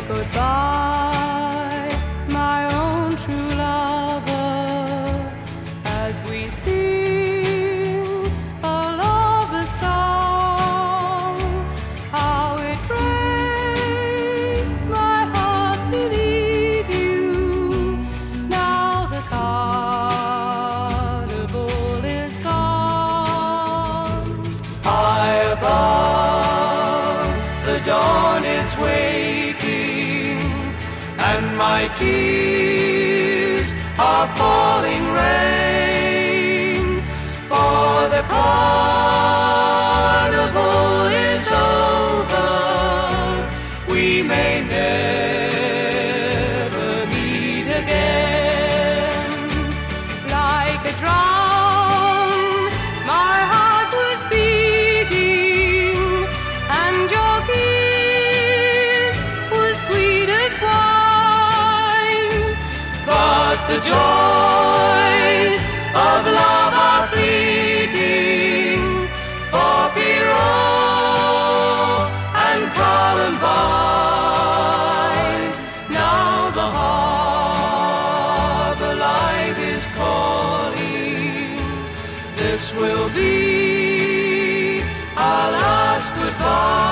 goodbye, my own true lover, as we sing a lover's song. How it breaks my heart to leave you. Now the carnival is gone. High above, the dawn is waiting, and my tears are falling rain. For the carnival is over, we may never meet again. Like a drum, my heart was beating, and your kiss was sweet as wine. But the joys of love are fleeting, for Pierrot and Columbine. Now the harbor light is calling. This will be our last goodbye.